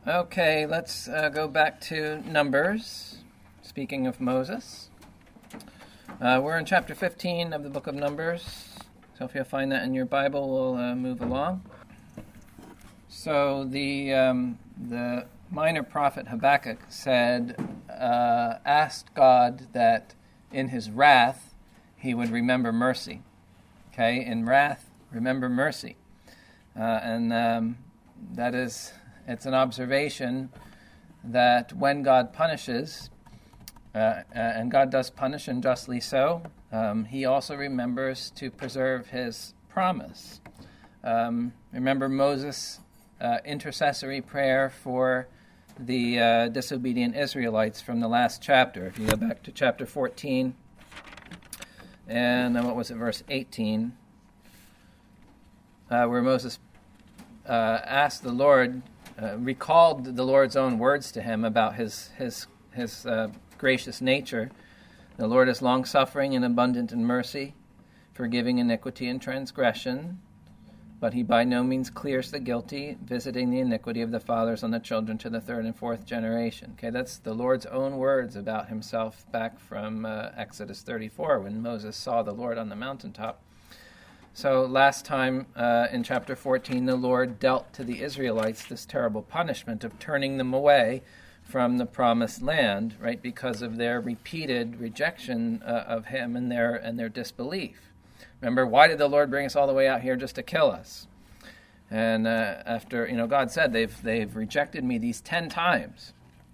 Okay, let's go back to Numbers. Speaking of Moses, we're in chapter 15 of the book of Numbers. So if you'll find that in your Bible, we'll move along. So the minor prophet Habakkuk asked God that in his wrath he would remember mercy. Okay, in wrath, remember mercy. That is... It's an observation that when God punishes, and God does punish, and justly so, he also remembers to preserve his promise. Remember Moses' intercessory prayer for the disobedient Israelites from the last chapter. If you go back to chapter 14, and verse 18, where Moses asked the Lord, recalled the Lord's own words to him about his gracious nature. The Lord is long-suffering and abundant in mercy, forgiving iniquity and transgression, but he by no means clears the guilty, visiting the iniquity of the fathers on the children to the third and fourth generation. Okay, that's the Lord's own words about himself back from Exodus 34, when Moses saw the Lord on the mountaintop. So last time in chapter 14, the Lord dealt to the Israelites this terrible punishment of turning them away from the promised land, right, because of their repeated rejection of him and their disbelief. Remember, why did the Lord bring us all the way out here just to kill us? And after, God said they've rejected me these 10 times.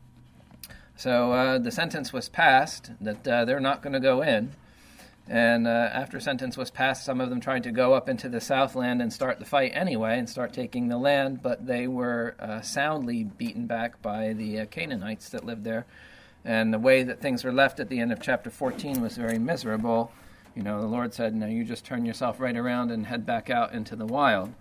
So the sentence was passed that they're not going to go in. And after sentence was passed, some of them tried to go up into the Southland and start the fight anyway and start taking the land, but they were soundly beaten back by the Canaanites that lived there. And the way that things were left at the end of chapter 14 was very miserable. The Lord said, no, you just turn yourself right around and head back out into the wild.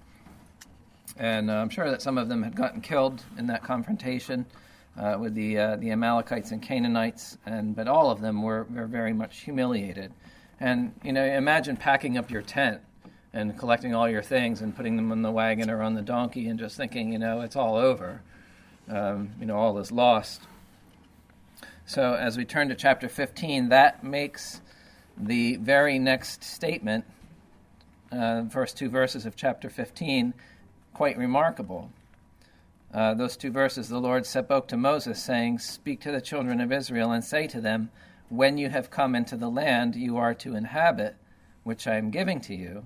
And I'm sure that some of them had gotten killed in that confrontation with the Amalekites and Canaanites, but all of them were very much humiliated. And, imagine packing up your tent and collecting all your things and putting them on the wagon or on the donkey and just thinking, it's all over. All is lost. So as we turn to chapter 15, that makes the very next statement, first two verses of chapter 15, quite remarkable. Those two verses, the Lord spoke to Moses, saying, "Speak to the children of Israel and say to them, when you have come into the land you are to inhabit, which I am giving to you."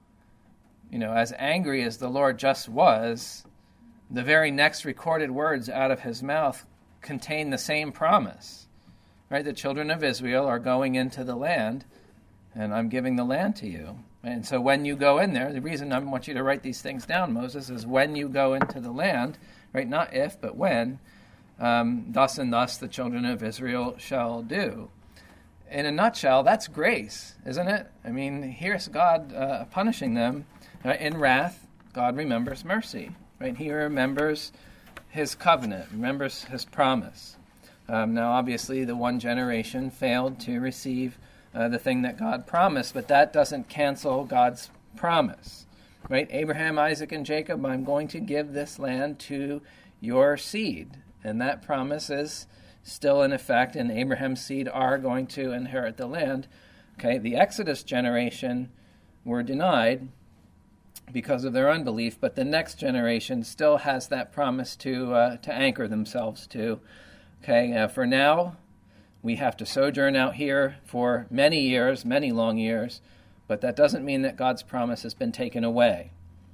As angry as the Lord just was, the very next recorded words out of his mouth contain the same promise. Right? The children of Israel are going into the land, and I'm giving the land to you. And so when you go in there, the reason I want you to write these things down, Moses, is when you go into the land, right? Not if, but when. Thus and thus the children of Israel shall do. In a nutshell, that's grace, isn't it? I mean, here's God punishing them. In wrath, God remembers mercy. Right? He remembers his covenant, remembers his promise. Now, obviously, the one generation failed to receive the thing that God promised, but that doesn't cancel God's promise. Right? Abraham, Isaac, and Jacob, I'm going to give this land to your seed. And that promise is still in effect, and Abraham's seed are going to inherit the land. Okay, the Exodus generation were denied because of their unbelief, but the next generation still has that promise to anchor themselves to. Okay, for now, we have to sojourn out here for many years, many long years, but that doesn't mean that God's promise has been taken away.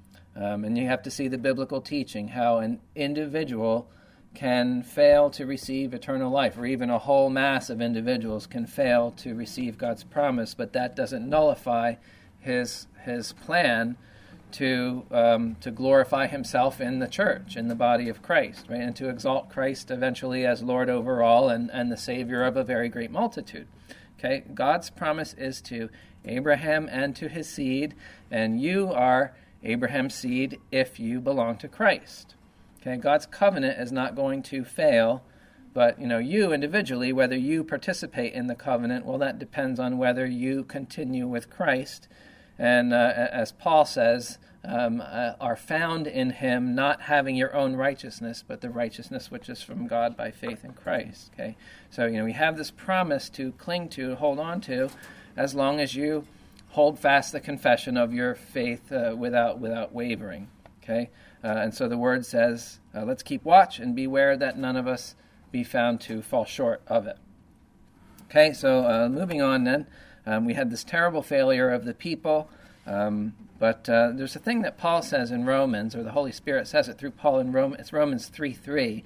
And you have to see the biblical teaching, how an individual can fail to receive eternal life, or even a whole mass of individuals can fail to receive God's promise, but that doesn't nullify his plan to glorify himself in the church, in the body of Christ, right? And to exalt Christ eventually as Lord over all and the Savior of a very great multitude. Okay, God's promise is to Abraham and to his seed, and you are Abraham's seed if you belong to Christ. Okay, God's covenant is not going to fail, but you individually, whether you participate in the covenant, well, that depends on whether you continue with Christ. And as Paul says, are found in him, not having your own righteousness, but the righteousness which is from God by faith in Christ. Okay, so we have this promise to cling to, hold on to, as long as you hold fast the confession of your faith without wavering. Okay, and so the word says, let's keep watch and beware that none of us be found to fall short of it. Okay, so moving on then, we had this terrible failure of the people. But there's a thing that Paul says in Romans, or the Holy Spirit says it through Paul in Romans. It's Romans 3:3,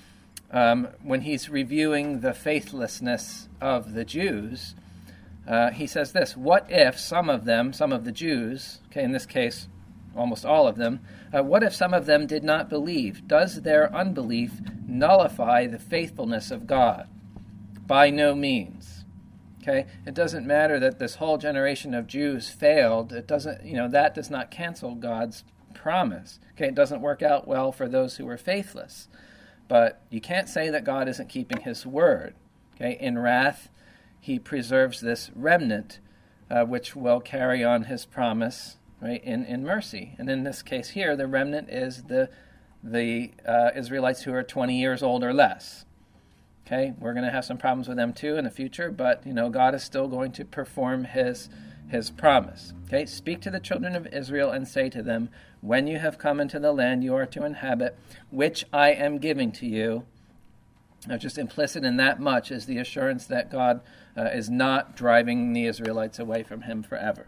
when he's reviewing the faithlessness of the Jews. He says this: what if some of the Jews, okay, in this case, almost all of them, what if some of them did not believe? Does their unbelief nullify the faithfulness of God? By no means. Okay, it doesn't matter that this whole generation of Jews failed. It doesn't, that does not cancel God's promise. Okay, it doesn't work out well for those who were faithless. But you can't say that God isn't keeping his word. Okay, in wrath, he preserves this remnant, which will carry on his promise, right, in mercy. And in this case here, the remnant is the Israelites who are 20 years old or less. Okay, we're going to have some problems with them too in the future, but God is still going to perform his promise. Okay, speak to the children of Israel and say to them, when you have come into the land you are to inhabit, which I am giving to you. Now, just implicit in that much is the assurance that God is not driving the Israelites away from him forever.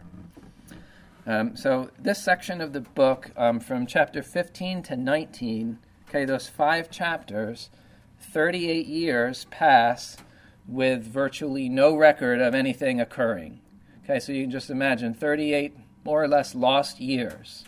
So this section of the book, from chapter 15 to 19, okay, those 5 chapters, 38 years pass with virtually no record of anything occurring. Okay, so you can just imagine 38 more or less lost years.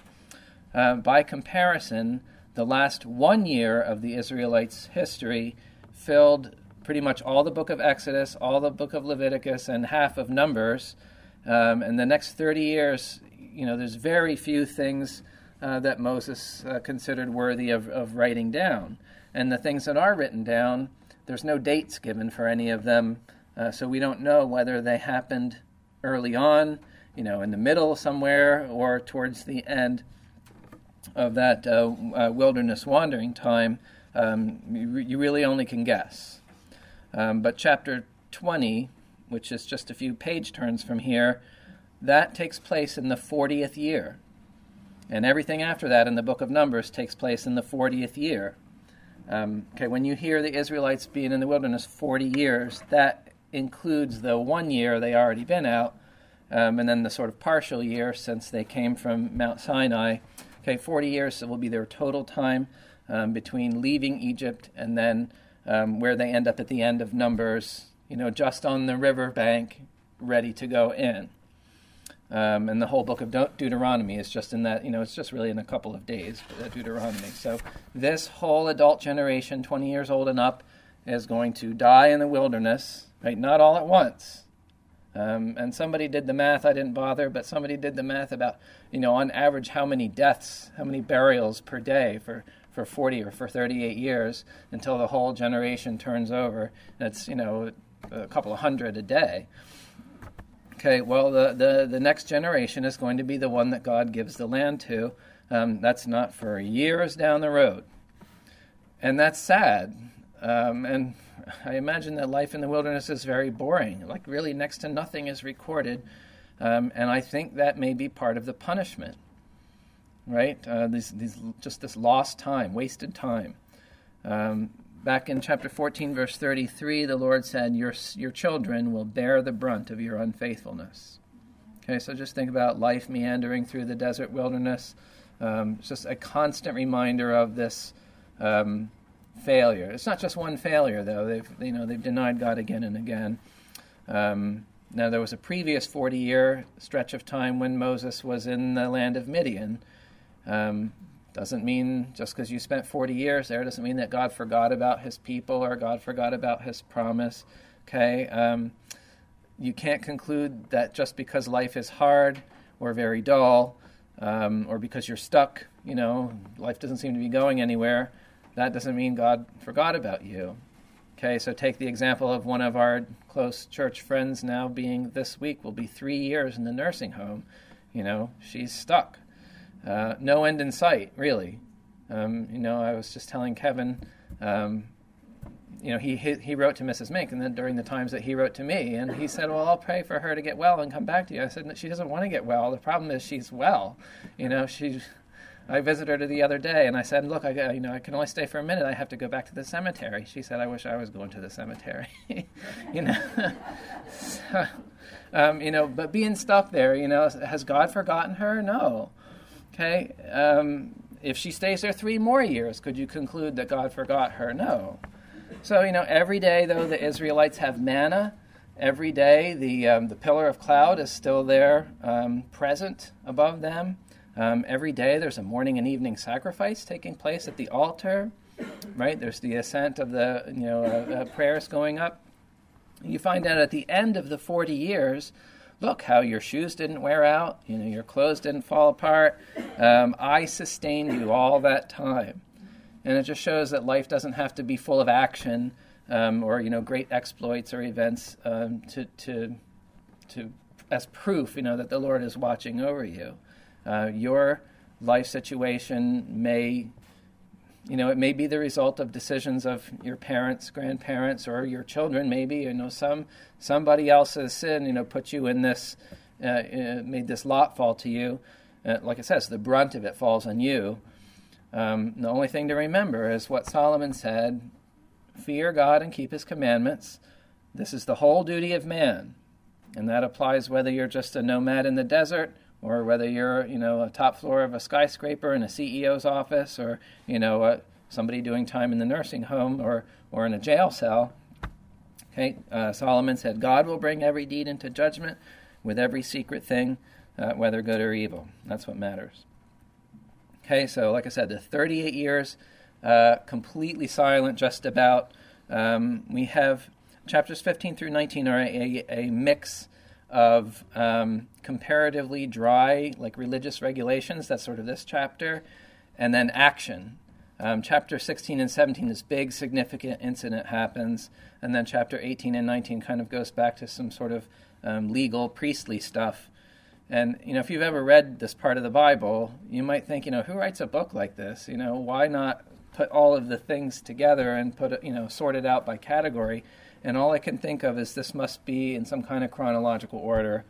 By comparison, the last 1 year of the Israelites' history filled pretty much all the book of Exodus, all the book of Leviticus, and half of Numbers. And the next 30 years, there's very few things that Moses considered worthy of writing down. And the things that are written down, there's no dates given for any of them, so we don't know whether they happened early on, in the middle somewhere, or towards the end of that wilderness wandering time. You really only can guess. But chapter 20, which is just a few page turns from here, that takes place in the 40th year. And everything after that in the book of Numbers takes place in the 40th year. When you hear the Israelites being in the wilderness 40 years, that includes the 1 year they already been out, and then the sort of partial year since they came from Mount Sinai. 40 years will be their total time between leaving Egypt and then where they end up at the end of Numbers, just on the river bank, ready to go in. And the whole book of Deuteronomy is just in that, it's just really in a couple of days, Deuteronomy. So this whole adult generation, 20 years old and up, is going to die in the wilderness, right? Not all at once. And somebody did the math, I didn't bother, but somebody did the math about, on average, how many deaths, how many burials per day for 40 or for 38 years until the whole generation turns over. That's, a couple of hundred a day. Okay, well, the next generation is going to be the one that God gives the land to. That's not for years down the road. And that's sad. And I imagine that life in the wilderness is very boring. Like, really, next to nothing is recorded. And I think that may be part of the punishment, right? This lost time, wasted time. Back in chapter 14, verse 33, the Lord said, your children will bear the brunt of your unfaithfulness. Okay, so just think about life meandering through the desert wilderness. It's just a constant reminder of this failure. It's not just one failure, though. They've denied God again and again. Now, there was a previous 40-year stretch of time when Moses was in the land of Midian. Doesn't mean just because you spent 40 years there doesn't mean that God forgot about his people or God forgot about his promise. Okay, you can't conclude that just because life is hard or very dull, or because you're stuck, life doesn't seem to be going anywhere, that doesn't mean God forgot about you. Okay, so take the example of one of our close church friends now being this week will be 3 years in the nursing home. She's stuck. no end in sight, really. I was just telling Kevin, he wrote to Mrs. Mink, and then during the times that he wrote to me, and he said, well, I'll pray for her to get well and come back to you. I said, she doesn't want to get well. The problem is she's well. I visited her the other day, and I said, look, I can only stay for a minute. I have to go back to the cemetery. She said, I wish I was going to the cemetery. But being stuck there, has God forgotten her? No. Okay. If she stays there 3 more years, could you conclude that God forgot her? No. So, every day, though, the Israelites have manna. Every day, the pillar of cloud is still there, present above them. Every day, there's a morning and evening sacrifice taking place at the altar, right? There's the ascent of the, prayers going up. You find out at the end of the 40 years, look how your shoes didn't wear out, your clothes didn't fall apart. I sustained you all that time. And it just shows that life doesn't have to be full of action or great exploits or events to as proof that the Lord is watching over you. Your life situation may be the result of decisions of your parents, grandparents, or your children. Maybe somebody else's sin put you in this, made this lot fall to you. Like it says, the brunt of it falls on you. The only thing to remember is what Solomon said: fear God and keep his commandments. This is the whole duty of man, and that applies whether you're just a nomad in the desert, or whether you're, a top floor of a skyscraper in a CEO's office, or, somebody doing time in the nursing home or in a jail cell. Okay, Solomon said, God will bring every deed into judgment with every secret thing, whether good or evil. That's what matters. Okay, so like I said, the 38 years, completely silent just about. We have chapters 15 through 19 are a mix of comparatively dry, like religious regulations. That's sort of this chapter. And then action. Chapter 16 and 17, this big significant incident happens. And then chapter 18 and 19 kind of goes back to some sort of legal, priestly stuff. And, if you've ever read this part of the Bible, you might think, who writes a book like this? Why not put all of the things together and put it, sort it out by category? And all I can think of is this must be in some kind of chronological order,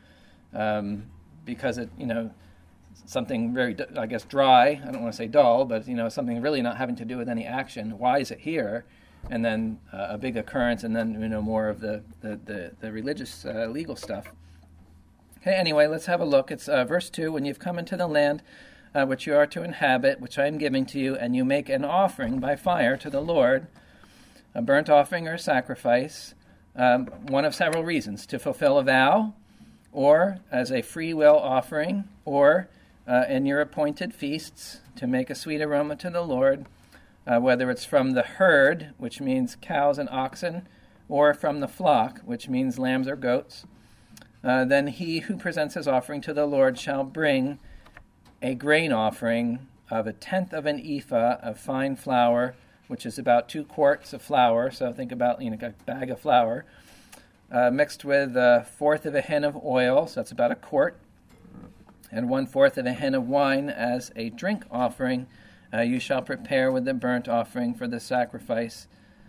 because it, something very, I guess, dry. I don't want to say dull, but something really not having to do with any action. Why is it here? And then a big occurrence, and then more of the religious legal stuff. Okay. Anyway, let's have a look. It's verse 2. When you've come into the land which you are to inhabit, which I am giving to you, and you make an offering by fire to the Lord, a burnt offering or a sacrifice, one of several reasons: to fulfill a vow, or as a free will offering, or in your appointed feasts, to make a sweet aroma to the Lord, whether it's from the herd, which means cows and oxen, or from the flock, which means lambs or goats. Then he who presents his offering to the Lord shall bring a grain offering of 1/10 of an ephah of fine flour, which is about 2 quarts of flour. So think about a bag of flour, mixed with 1/4 of a hin of oil, so that's about 1 quart, and 1/4 of a hin of wine as a drink offering. You shall prepare with the burnt offering for the sacrifice.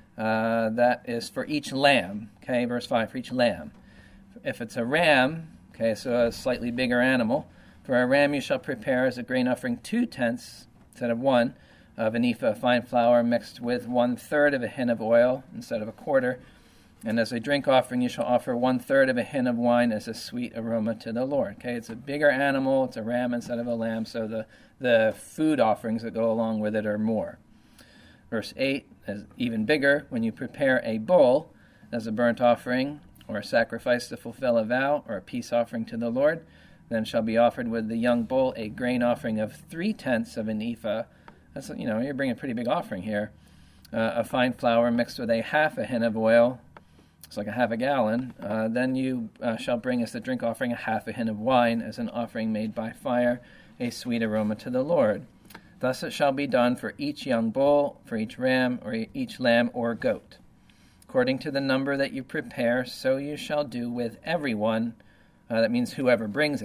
That is for each lamb. Okay, verse 5, for each lamb. If it's a ram, okay, so a slightly bigger animal, for a ram you shall prepare as a grain offering 2/10 instead of 1 of an ephah of fine flour mixed with 1/3 of a hin of oil instead of 1/4. And as a drink offering you shall offer 1/3 of a hin of wine as a sweet aroma to the Lord. Okay, it's a bigger animal, it's a ram instead of a lamb, so the food offerings that go along with it are more. Verse 8 is even bigger. When you prepare a bull as a burnt offering, or a sacrifice to fulfill a vow, or a peace offering to the Lord, then shall be offered with the young bull a grain offering of 3/10 of an ephah. That's, you're bringing a pretty big offering here. A fine flour mixed with 1/2 a hin of oil. It's like 1/2 gallon. Then you shall bring as the drink offering 1/2 a hin of wine as an offering made by fire, a sweet aroma to the Lord. Thus it shall be done for each young bull, for each ram, or each lamb or goat. According to the number that you prepare, so you shall do with everyone, that means whoever brings it,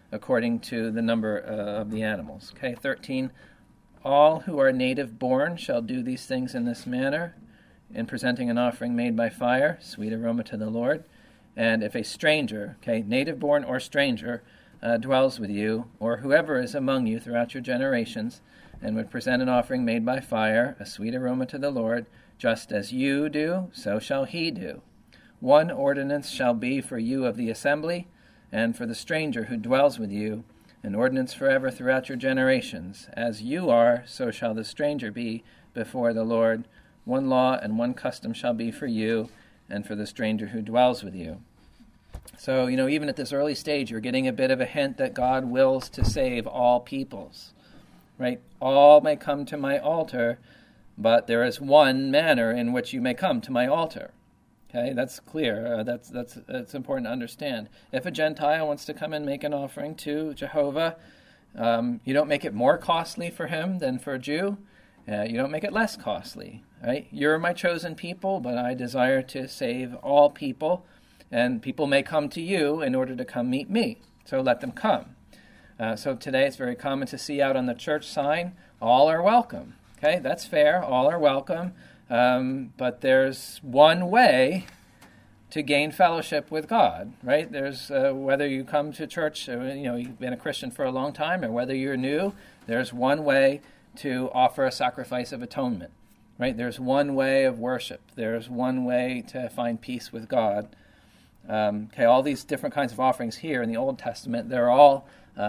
according to the number of the animals. Okay, 13. All who are native born shall do these things in this manner, in presenting an offering made by fire, sweet aroma to the Lord. And if a stranger, okay, native born or stranger, dwells with you, or whoever is among you throughout your generations, and would present an offering made by fire, a sweet aroma to the Lord, just as you do, so shall he do. One ordinance shall be for you of the assembly, and for the stranger who dwells with you, an ordinance forever throughout your generations. As you are, so shall the stranger be before the Lord. One law and one custom shall be for you, and for the stranger who dwells with you. So, even at this early stage, you're getting a bit of a hint that God wills to save all peoples, right? All may come to my altar, but there is one manner in which you may come to my altar. Okay, that's clear. That's important to understand. If a Gentile wants to come and make an offering to Jehovah, you don't make it more costly for him than for a Jew. You don't make it less costly, right? You're my chosen people, but I desire to save all people, and people may come to you in order to come meet me. So let them come. So today it's very common to see out on the church sign, all are welcome. Okay, that's fair. All are welcome. But there's one way to gain fellowship with God, right? There's whether you come to church, you've been a Christian for a long time, or whether you're new, there's one way to offer a sacrifice of atonement, right? There's one way of worship. There's one way to find peace with God. All these different kinds of offerings here in the Old Testament, they're all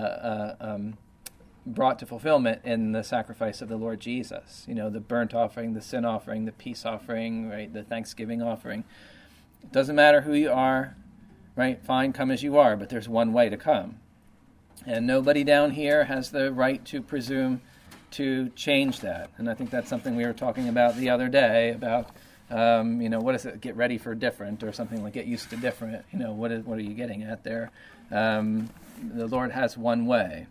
brought to fulfillment in the sacrifice of the Lord Jesus. The burnt offering, the sin offering, the peace offering, right? The thanksgiving offering. It doesn't matter who you are, right? Fine, come as you are, but there's one way to come. And nobody down here has the right to presume to change that. And I think that's something we were talking about the other day about, what is it? Get ready for different, or something like get used to different. What are you getting at there? The Lord has one way.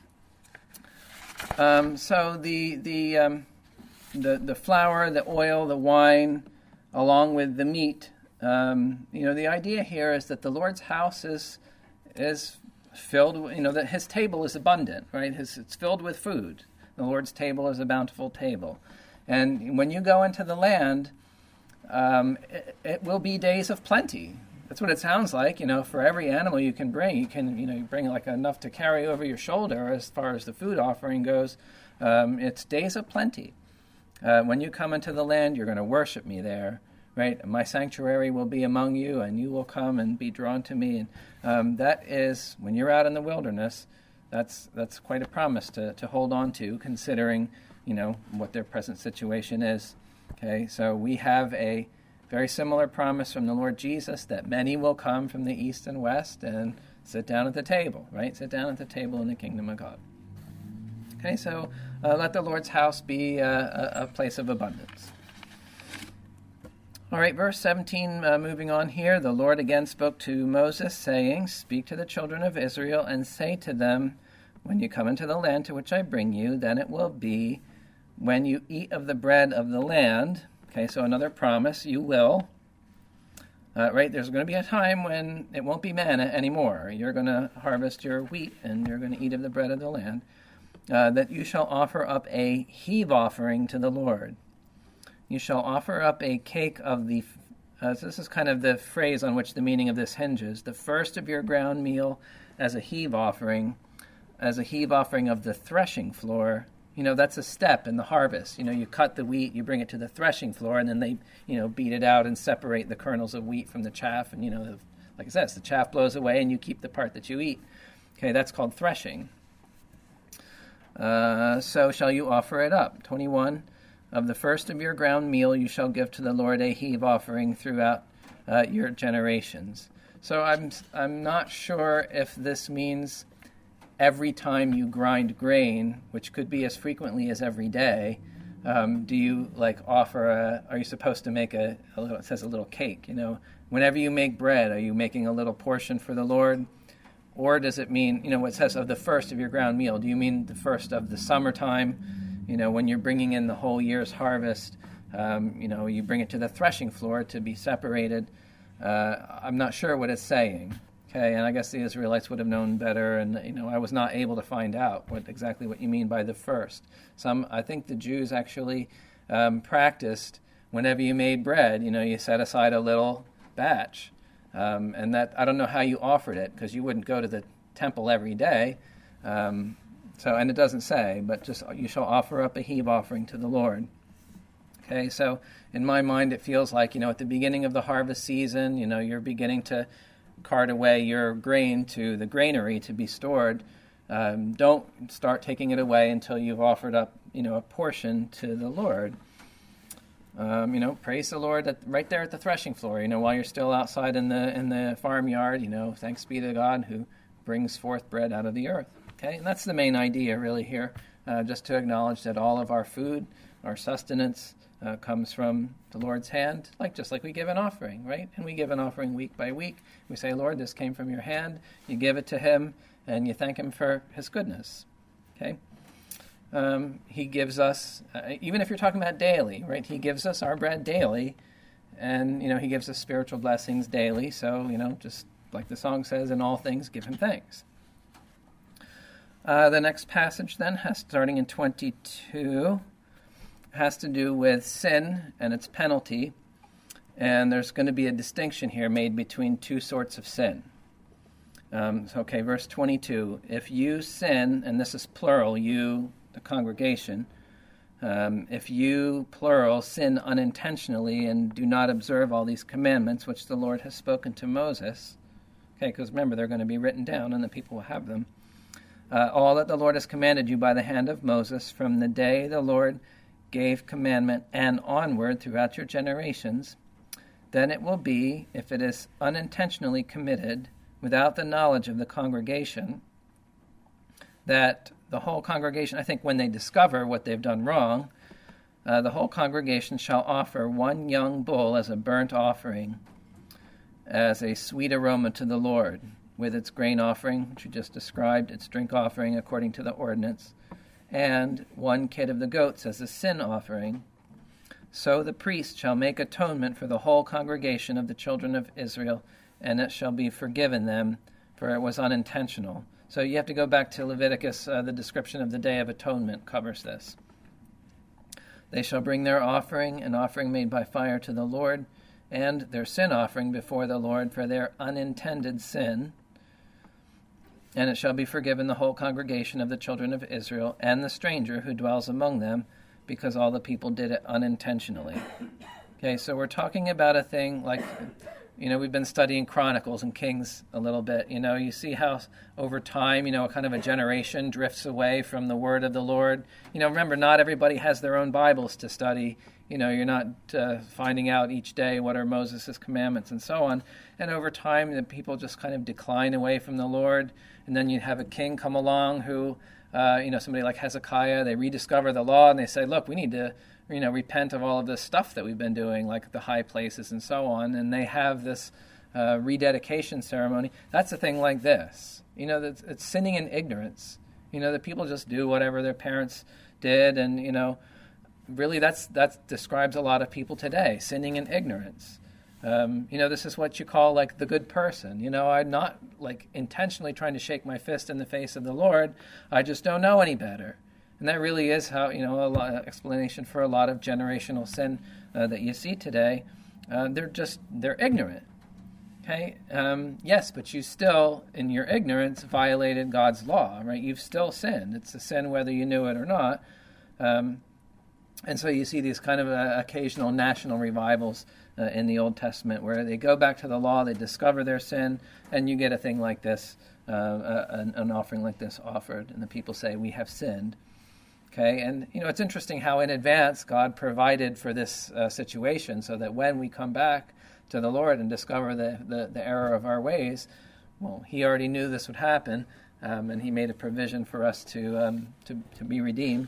So the flour, the oil, the wine, along with the meat, the idea here is that the Lord's house is filled, that his table is abundant, right? It's filled with food. The Lord's table is a bountiful table. And when you go into the land, it will be days of plenty. That's what it sounds like. For every animal you can bring, you bring like enough to carry over your shoulder as far as the food offering goes. It's days of plenty. When you come into the land, you're going to worship me there, right? My sanctuary will be among you, and you will come and be drawn to me. And that is, when you're out in the wilderness, that's quite a promise to hold on to, considering, what their present situation is. Okay, so we have a very similar promise from the Lord Jesus that many will come from the east and west and sit down at the table, right? Sit down at the table in the kingdom of God. Okay, so let the Lord's house be a place of abundance. All right, verse 17, moving on here. The Lord again spoke to Moses, saying, "Speak to the children of Israel and say to them, when you come into the land to which I bring you, then it will be, when you eat of the bread of the land," okay, so another promise, you will, right? There's going to be a time when it won't be manna anymore. You're going to harvest your wheat and you're going to eat of the bread of the land, that you shall offer up a heave offering to the Lord. You shall offer up a cake of the, so this is kind of the phrase on which the meaning of this hinges, the first of your ground meal as a heave offering of the threshing floor. That's a step in the harvest. You cut the wheat, you bring it to the threshing floor, and then they, beat it out and separate the kernels of wheat from the chaff. And, like I said, the chaff blows away and you keep the part that you eat. Okay, that's called threshing. So shall you offer it up. 21, of the first of your ground meal you shall give to the Lord a heave offering throughout your generations. So I'm not sure if this means every time you grind grain, which could be as frequently as every day, do you offer are you supposed to make a little, it says a little cake, whenever you make bread, are you making a little portion for the Lord? Or does it mean, what it says of the first of your ground meal, do you mean the first of the summertime, when you're bringing in the whole year's harvest, you bring it to the threshing floor to be separated? I'm not sure what it's saying. Okay, and I guess the Israelites would have known better, and I was not able to find out exactly what you mean by the first. I think the Jews actually practiced whenever you made bread, you set aside a little batch, and that I don't know how you offered it, because you wouldn't go to the temple every day. And it doesn't say, but just you shall offer up a heave offering to the Lord. Okay, so in my mind it feels like, at the beginning of the harvest season, you're beginning to cart away your grain to the granary to be stored. Don't start taking it away until you've offered up, a portion to the Lord. Praise the Lord right there at the threshing floor, while you're still outside in the farmyard, thanks be to God who brings forth bread out of the earth. Okay, and that's the main idea really here, just to acknowledge that all of our food, our sustenance, comes from the Lord's hand, just like we give an offering, right? And we give an offering week by week. We say, Lord, this came from your hand. You give it to him, and you thank him for his goodness. Okay? He gives us, even if you're talking about daily, right? He gives us our bread daily, and, he gives us spiritual blessings daily. So, just like the song says, in all things, give him thanks. The next passage then, starting in 22, has to do with sin and its penalty, and there's going to be a distinction here made between two sorts of sin. Verse 22, if you sin, and this is plural, you, the congregation, if you, plural, sin unintentionally and do not observe all these commandments which the Lord has spoken to Moses, because remember, they're going to be written down and the people will have them, all that the Lord has commanded you by the hand of Moses from the day the Lord gave commandment and onward throughout your generations, then it will be, if it is unintentionally committed without the knowledge of the congregation, that the whole congregation, I think when they discover what they've done wrong, the whole congregation shall offer one young bull as a burnt offering, as a sweet aroma to the Lord, with its grain offering, which you just described, its drink offering according to the ordinance, and one kid of the goats as a sin offering. So the priest shall make atonement for the whole congregation of the children of Israel, and it shall be forgiven them, for it was unintentional. So you have to go back to Leviticus. The description of the Day of Atonement covers this. They shall bring their offering, an offering made by fire to the Lord, and their sin offering before the Lord for their unintended sin, and it shall be forgiven the whole congregation of the children of Israel and the stranger who dwells among them, because all the people did it unintentionally. Okay, so we're talking about a thing like, we've been studying Chronicles and Kings a little bit. You see how over time, kind of a generation drifts away from the word of the Lord. Remember, not everybody has their own Bibles to study. You're not finding out each day what are Moses' commandments and so on. And over time, the people just kind of decline away from the Lord. And then you have a king come along who, somebody like Hezekiah, they rediscover the law and they say, look, we need to, repent of all of this stuff that we've been doing, like the high places and so on. And they have this rededication ceremony. That's a thing like this. It's sinning in ignorance. The people just do whatever their parents did. And, really that describes a lot of people today, sinning in ignorance. This is what you call like the good person. I'm not like intentionally trying to shake my fist in the face of the Lord. I just don't know any better. And that really is how, a lot of explanation for a lot of generational sin that you see today. They're ignorant. Okay? Yes, but you still, in your ignorance, violated God's law, right? You've still sinned. It's a sin whether you knew it or not. And so you see these kind of occasional national revivals in the Old Testament where they go back to the law, they discover their sin, and you get a thing like this, an offering like this offered, and the people say, we have sinned. Okay, and it's interesting how in advance God provided for this situation so that when we come back to the Lord and discover the error of our ways, well, he already knew this would happen, and he made a provision for us to be redeemed.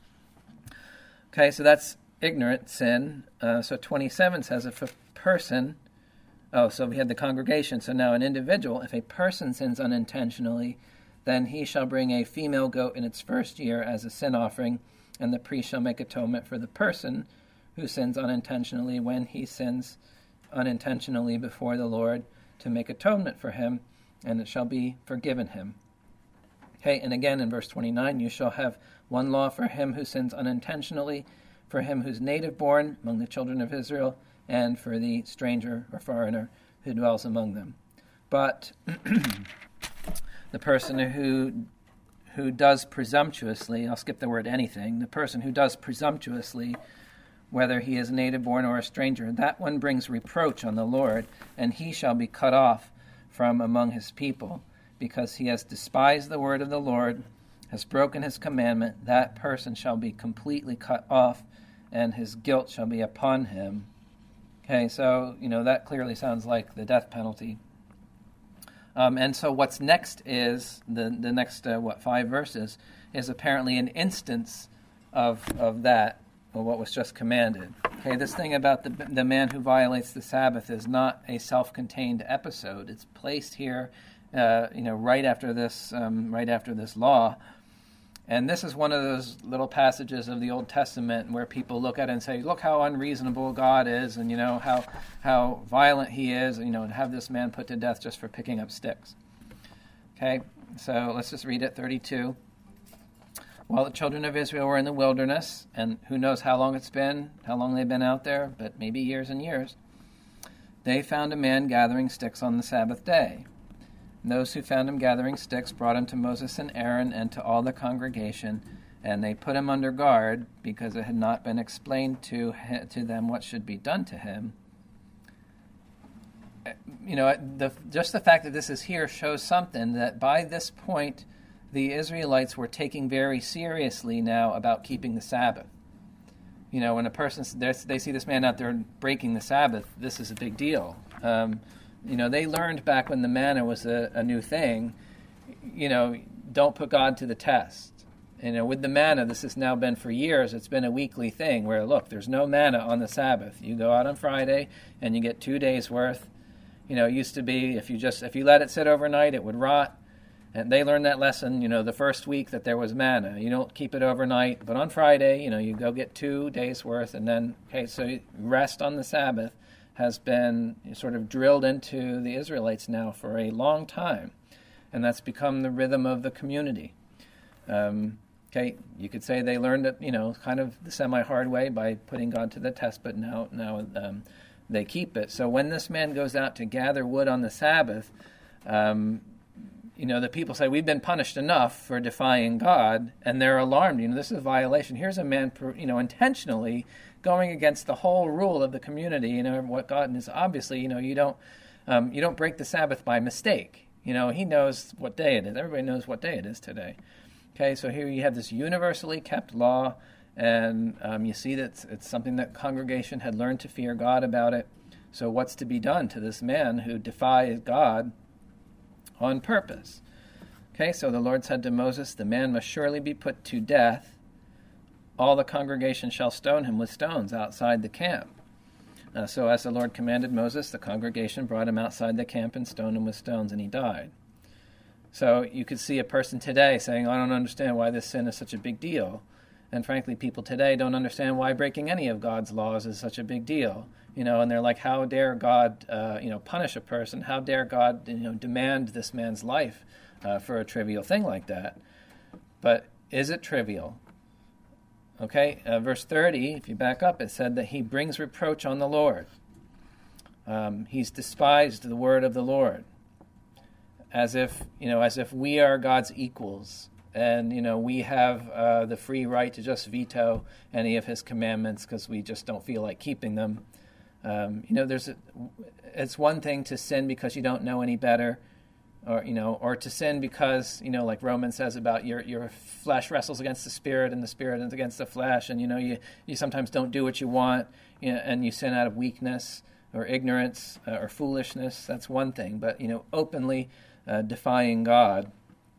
Okay, so that's ignorant sin. So 27 says if a person, so we had the congregation, so now an individual, if a person sins unintentionally, then he shall bring a female goat in its first year as a sin offering, and the priest shall make atonement for the person who sins unintentionally when he sins unintentionally before the Lord to make atonement for him, and it shall be forgiven him. Okay, and again in verse 29, you shall have one law for him who sins unintentionally, for him who's native born among the children of Israel, and for the stranger or foreigner who dwells among them. But the person who does presumptuously, I'll skip the word anything, the person who does presumptuously, whether he is native born or a stranger, that one brings reproach on the Lord, and he shall be cut off from among his people, because he has despised the word of the Lord, has broken his commandment. That person shall be completely cut off, and his guilt shall be upon him. Okay, so, that clearly sounds like the death penalty. And so what's next is, the next, 5 verses, is apparently an instance of that, of what was just commanded. Okay, this thing about the man who violates the Sabbath is not a self-contained episode. It's placed here, right after this law. And this is one of those little passages of the Old Testament where people look at it and say, look how unreasonable God is, and how violent he is, and have this man put to death just for picking up sticks. Okay, so let's just read it, 32. While the children of Israel were in the wilderness, and who knows how long it's been, how long they've been out there, but maybe years and years, they found a man gathering sticks on the Sabbath day. And those who found him gathering sticks brought him to Moses and Aaron and to all the congregation, and they put him under guard because it had not been explained to them what should be done to him. Just the fact that this is here shows something, that by this point the Israelites were taking very seriously now about keeping the Sabbath. When a person, they see this man out there breaking the Sabbath, this is a big deal. They learned back when the manna was a new thing, don't put God to the test. With the manna, this has now been for years, it's been a weekly thing where, look, there's no manna on the Sabbath. You go out on Friday and you get 2 days worth. It used to be if you let it sit overnight, it would rot. And they learned that lesson, the first week that there was manna. You don't keep it overnight, but on Friday, you go get 2 days worth, and then, so rest on the Sabbath has been sort of drilled into the Israelites now for a long time, and that's become the rhythm of the community. You could say they learned it, kind of the semi-hard way by putting God to the test, but now they keep it. So when this man goes out to gather wood on the Sabbath, the people say, we've been punished enough for defying God, and they're alarmed. This is a violation. Here's a man, intentionally going against the whole rule of the community. What God is obviously, you don't break the Sabbath by mistake. He knows what day it is. Everybody knows what day it is today. Okay, so here you have this universally kept law, and you see that it's something that congregation had learned to fear God about it. So what's to be done to this man who defies God on purpose? Okay, so the Lord said to Moses, the man must surely be put to death. All the congregation shall stone him with stones outside the camp. So as the Lord commanded Moses, the congregation brought him outside the camp and stoned him with stones, and he died. So you could see a person today saying, I don't understand why this sin is such a big deal. And frankly, people today don't understand why breaking any of God's laws is such a big deal. And they're like, how dare God, punish a person? How dare God, demand this man's life for a trivial thing like that? But is it trivial? Okay, verse 30, if you back up, it said that he brings reproach on the Lord. He's despised the word of the Lord, as if we are God's equals, and we have the free right to just veto any of his commandments because we just don't feel like keeping them. It's one thing to sin because you don't know any better, or to sin because, like Romans says about your flesh wrestles against the spirit and the spirit is against the flesh, and you sometimes don't do what you want, and you sin out of weakness or ignorance or foolishness. That's one thing, but openly defying God.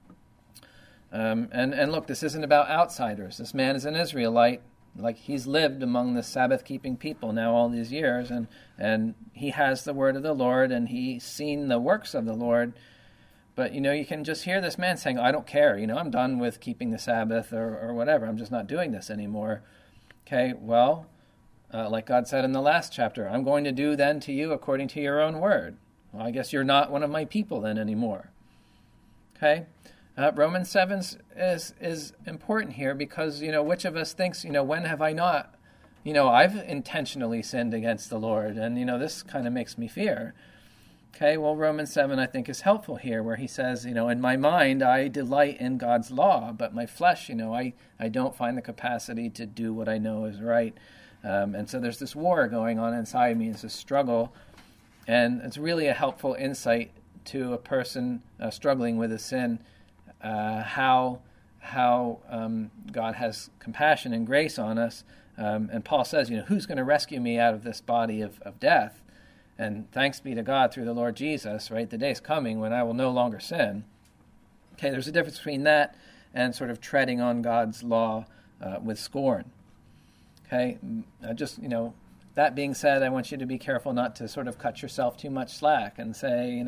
And look, this isn't about outsiders. This man is an Israelite. Like, he's lived among the Sabbath-keeping people now all these years, and he has the word of the Lord, and he's seen the works of the Lord. But, you can just hear this man saying, I don't care, I'm done with keeping the Sabbath or whatever. I'm just not doing this anymore. Okay, well, like God said in the last chapter, I'm going to do then to you according to your own word. Well, I guess you're not one of my people then anymore. Okay? Romans 7 is important here because, which of us thinks, when have I not, I've intentionally sinned against the Lord, and, this kind of makes me fear. Okay, well, Romans 7, I think, is helpful here, where he says, in my mind, I delight in God's law, but my flesh, I don't find the capacity to do what I know is right. And so there's this war going on inside me. It's a struggle, and it's really a helpful insight to a person struggling with a sin, how God has compassion and grace on us. And Paul says, who's going to rescue me out of this body of death? And thanks be to God through the Lord Jesus, right? The day's coming when I will no longer sin. Okay, there's a difference between that and sort of treading on God's law with scorn. Okay, that being said, I want you to be careful not to sort of cut yourself too much slack and say,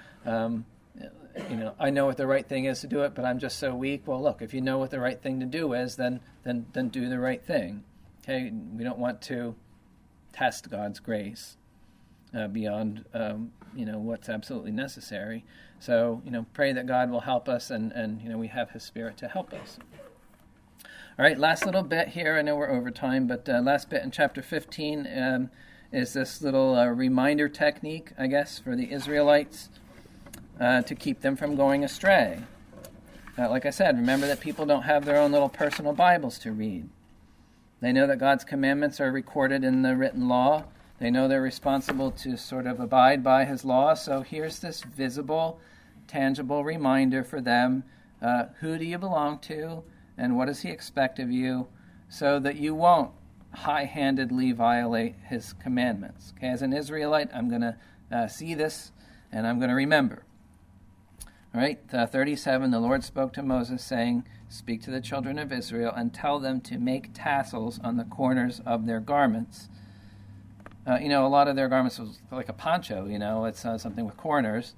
I know what the right thing is to do it, but I'm just so weak. Well, look, if you know what the right thing to do is, then do the right thing. Okay, we don't want to test God's grace beyond what's absolutely necessary. So pray that God will help us, and we have His Spirit to help us. All right, last little bit here. I know we're over time, but last bit in chapter 15 is this little reminder technique, I guess, for the Israelites to keep them from going astray. Like I said, remember that people don't have their own little personal Bibles to read. They know that God's commandments are recorded in the written law. They know they're responsible to sort of abide by His law. So here's this visible, tangible reminder for them. Who do you belong to? And what does He expect of you, so that you won't high-handedly violate His commandments? Okay, as an Israelite, I'm going to see this, and I'm going to remember. All right, 37, the Lord spoke to Moses, saying, "Speak to the children of Israel and tell them to make tassels on the corners of their garments." A lot of their garments was like a poncho, it's something with corners.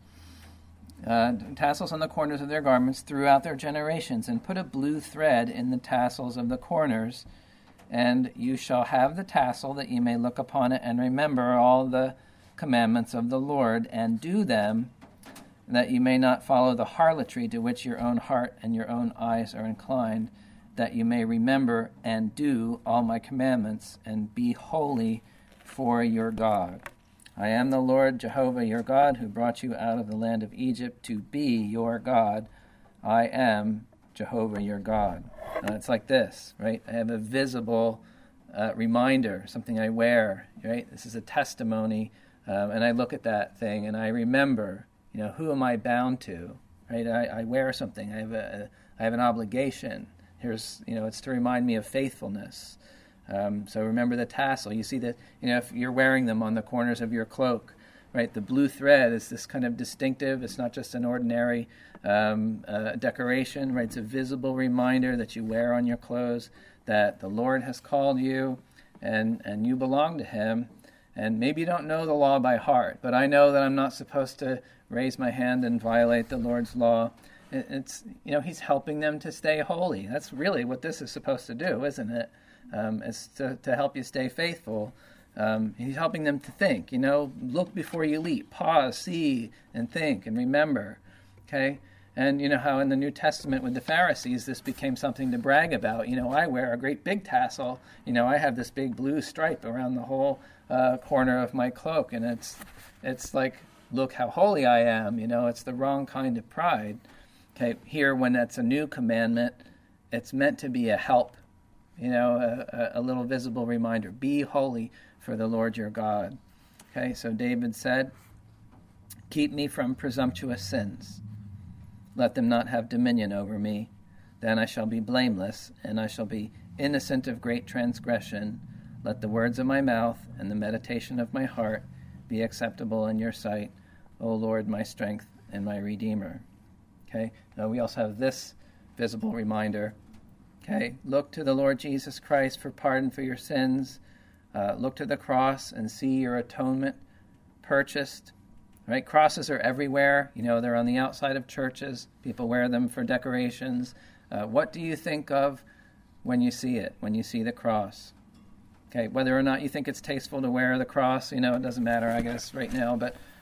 Tassels on the corners of their garments throughout their generations, and put a blue thread in the tassels of the corners, and you shall have the tassel that you may look upon it and remember all the commandments of the Lord and do them, that you may not follow the harlotry to which your own heart and your own eyes are inclined, that you may remember and do all my commandments and be holy for your God. I am the Lord Jehovah your God, who brought you out of the land of Egypt to be your God. I am Jehovah your God. It's like this, right? I have a visible reminder, something I wear, right? This is a testimony, and I look at that thing and I remember, who am I bound to, right? I wear something. I have an obligation. Here's, it's to remind me of faithfulness. So remember the tassel. You see that, if you're wearing them on the corners of your cloak, right? The blue thread is this kind of distinctive. It's not just an ordinary decoration, right? It's a visible reminder that you wear on your clothes that the Lord has called you and you belong to Him. And maybe you don't know the law by heart, but I know that I'm not supposed to raise my hand and violate the Lord's law. It's, He's helping them to stay holy. That's really what this is supposed to do, isn't it? Is to help you stay faithful. He's helping them to think, look before you leap, pause, see, and think, and remember, okay? And how in the New Testament with the Pharisees, this became something to brag about. I wear a great big tassel. I have this big blue stripe around the whole corner of my cloak, and it's like, look how holy I am. It's the wrong kind of pride. Okay, here when that's a new commandment, it's meant to be a help. A little visible reminder. Be holy for the Lord your God. Okay, so David said, "Keep me from presumptuous sins. Let them not have dominion over me. Then I shall be blameless, and I shall be innocent of great transgression. Let the words of my mouth and the meditation of my heart be acceptable in your sight, O Lord, my strength and my Redeemer." Okay, now we also have this visible reminder. Okay, look to the Lord Jesus Christ for pardon for your sins. Look to the cross and see your atonement purchased. Right, crosses are everywhere. They're on the outside of churches. People wear them for decorations. What do you think of when you see it, when you see the cross? Okay, whether or not you think it's tasteful to wear the cross, it doesn't matter, I guess, right now. But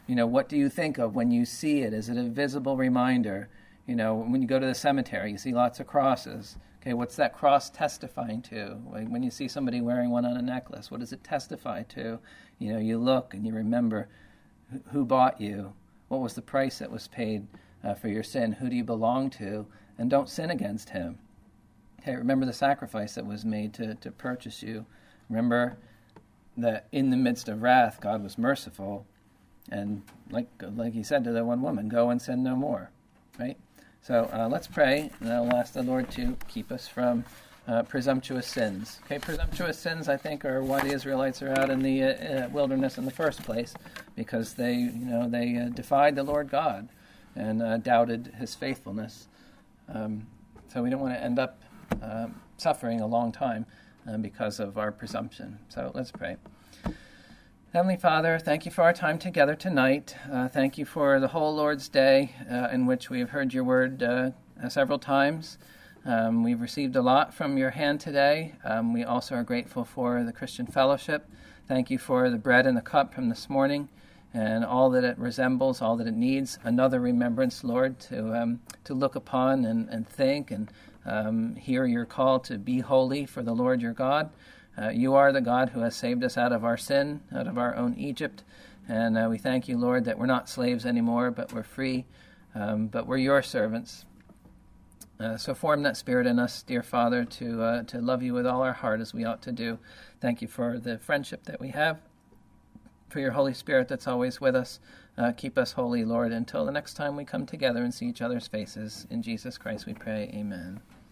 What do you think of when you see it? Is it a visible reminder? When you go to the cemetery, you see lots of crosses. Okay, what's that cross testifying to? When you see somebody wearing one on a necklace, what does it testify to? You look and you remember who bought you, what was the price that was paid for your sin, who do you belong to, and don't sin against him. Okay, remember the sacrifice that was made to purchase you. Remember that in the midst of wrath, God was merciful, and like he said to the one woman, go and sin no more, right? So let's pray, and I'll ask the Lord to keep us from presumptuous sins. Okay, presumptuous sins, I think, are why the Israelites are out in the wilderness in the first place, because they defied the Lord God and doubted his faithfulness. So we don't want to end up suffering a long time because of our presumption. So let's pray. Heavenly Father, thank you for our time together tonight. Thank you for the whole Lord's Day in which we have heard your word several times. We've received a lot from your hand today. We also are grateful for the Christian fellowship. Thank you for the bread and the cup from this morning and all that it resembles, all that it needs. Another remembrance, Lord, to look upon and think and hear your call to be holy for the Lord your God. You are the God who has saved us out of our sin, out of our own Egypt. And we thank you, Lord, that we're not slaves anymore, but we're free, but we're your servants. So form that spirit in us, dear Father, to love you with all our heart as we ought to do. Thank you for the friendship that we have, for your Holy Spirit that's always with us. Keep us holy, Lord, until the next time we come together and see each other's faces. In Jesus Christ we pray, amen.